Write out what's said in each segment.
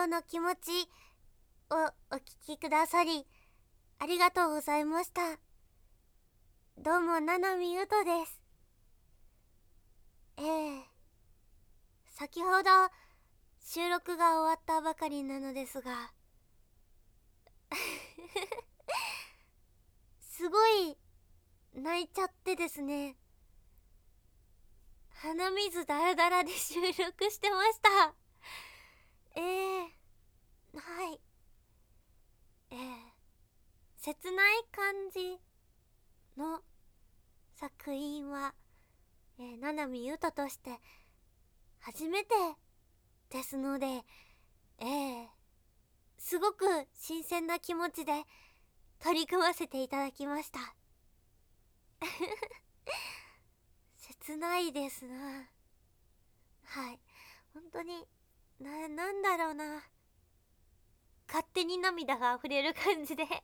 の気持ちをお聞きくださりありがとうございました。どうも、七海優斗です。先ほど収録が終わったばかりなのですがすごい泣いちゃってですね、鼻水だらだらで収録してました。はい。切ない感じの作品は、七海優斗として初めてですので、すごく新鮮な気持ちで取り組ませていただきました。切ないですな。はい。本当に、なんだろうな。勝手に涙が溢れる感じではい。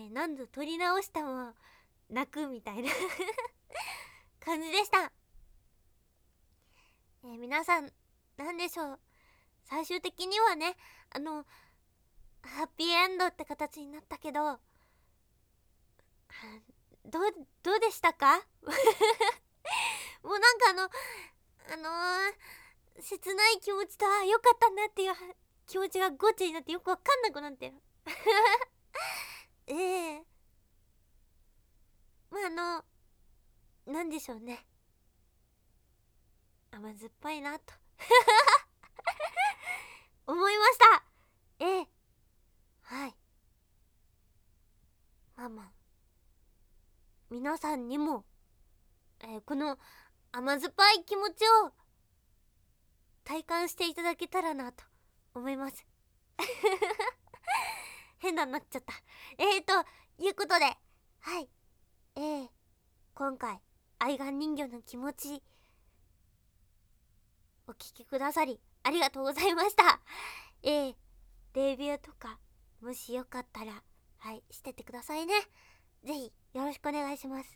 何度撮り直しても泣くみたいな感じでした。皆さん、なんでしょう。最終的にはね、ハッピーエンドって形になったけど、どうでしたかもうなんか切ない気持ちと、良かったなっていう気持ちがごっちゃになってよくわかんなくなってるまあなんでしょうね、甘酸っぱいなと思いました。はい。まあ皆さんにも、この甘酸っぱい気持ちを体感していただけたらなと思います変なになっちゃった。いうことで、はい。今回愛玩人形の気持ちお聞きくださりありがとうございました。レビューとかもしよかったら、はい、してってくださいね。ぜひよろしくお願いします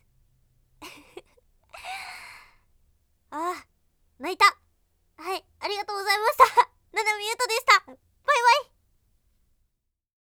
泣いた。はい、ありがとうございました七海優斗でした。バイバイ。